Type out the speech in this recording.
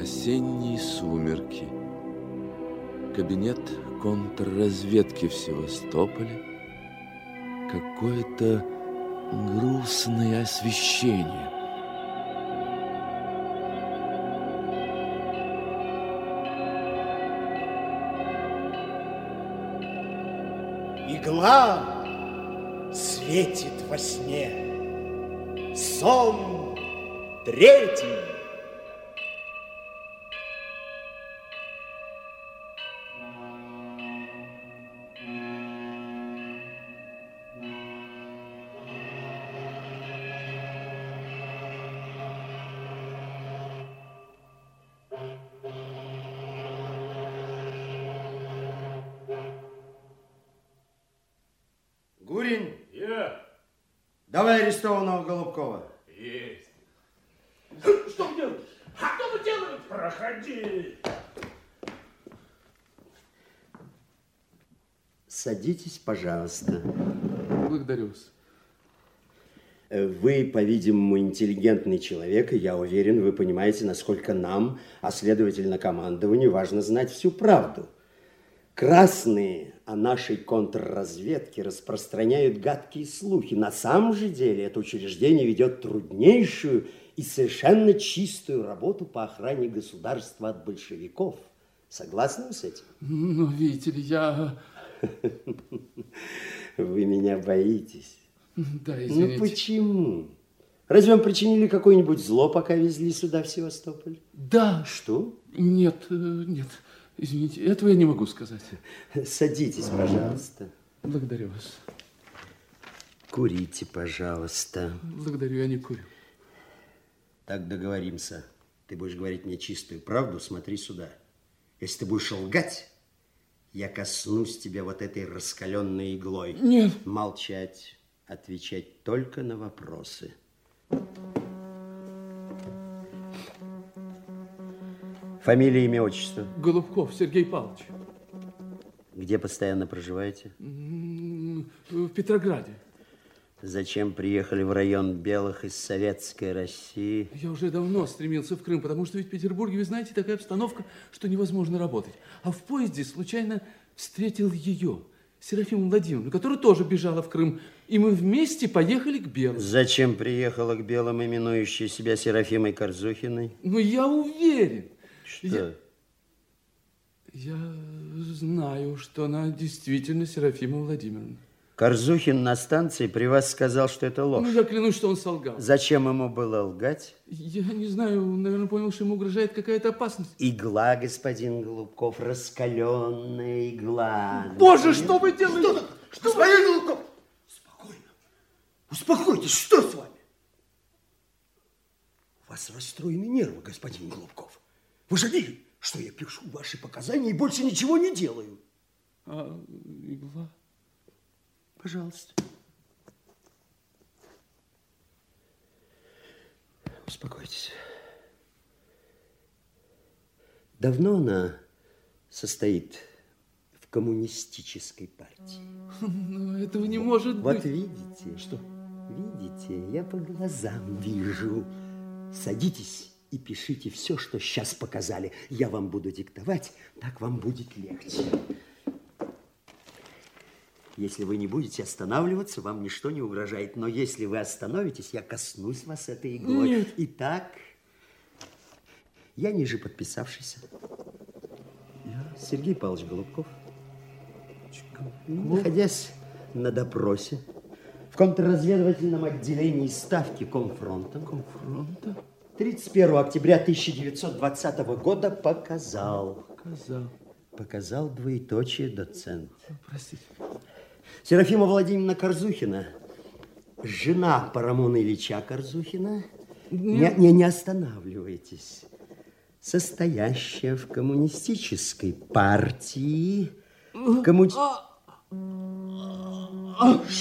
Осенние сумерки. Кабинет контрразведки в Севастополе. Какое-то грустное освещение. Игла светит во сне. Сон третий. Гурин, Давай арестованного Голубкова. Есть. Что вы делаете? Что вы делаете? Проходи. Садитесь, пожалуйста. Благодарю вас. Вы, по-видимому, интеллигентный человек, и я уверен, вы понимаете, насколько нам, а следовательно командованию, важно знать всю правду. Красные о нашей контрразведке распространяют гадкие слухи. На самом же деле это учреждение ведет труднейшую и совершенно чистую работу по охране государства от большевиков. Согласны вы с этим? Ну, видите ли, я... Вы меня боитесь. Да, извините. Ну, почему? Разве вам причинили какое-нибудь зло, пока везли сюда, в Севастополь? Да. Что? Нет, нет. Извините, этого я не могу сказать. Садитесь, пожалуйста. Благодарю вас. Курите, пожалуйста. Благодарю, я не курю. Так договоримся. Ты будешь говорить мне чистую правду, смотри сюда. Если ты будешь лгать, я коснусь тебя вот этой раскаленной иглой. Нет. Молчать, отвечать только на вопросы. Фамилия, имя, отчество? Голубков Сергей Павлович. Где постоянно проживаете? В Петрограде. Зачем приехали в район Белых из Советской России? Я уже давно стремился в Крым, потому что ведь в Петербурге, вы знаете, такая обстановка, что невозможно работать. А в поезде случайно встретил ее, Серафиму Владимировну, которая тоже бежала в Крым. И мы вместе поехали к Белым. Зачем приехала к Белым, именующей себя Серафимой Корзухиной? Ну, я уверен. Что? Я знаю, что она действительно Серафима Владимировна. Корзухин на станции при вас сказал, что это ложь. Ну, я клянусь, что он солгал. Зачем ему было лгать? Я не знаю, наверное, понял, что ему угрожает какая-то опасность. Игла, господин Голубков, раскаленная игла. Боже, что вы делаете? Господин Голубков! Спокойно. Успокойтесь, что с вами? У вас расстроены нервы, господин Голубков. Вы же видели, что я пишу ваши показания и больше ничего не делаю. А игла? Пожалуйста. Успокойтесь. Давно она состоит в коммунистической партии? Но этого не может быть. Вот видите. Что? Видите, я по глазам вижу. Садитесь и пишите все, что сейчас показали. Я вам буду диктовать, так вам будет легче. Если вы не будете останавливаться, вам ничто не угрожает. Но если вы остановитесь, я коснусь вас этой иглой. Нет. Итак, я ниже подписавшийся. Сергей Павлович Голубков. Находясь на допросе в контрразведывательном отделении ставки Комфронта. 31 октября 1920 года показал двоеточие доцент. Простите. Серафима Владимировна Корзухина, жена Парамона Ильича Корзухина, не останавливайтесь, состоящая в коммунистической партии,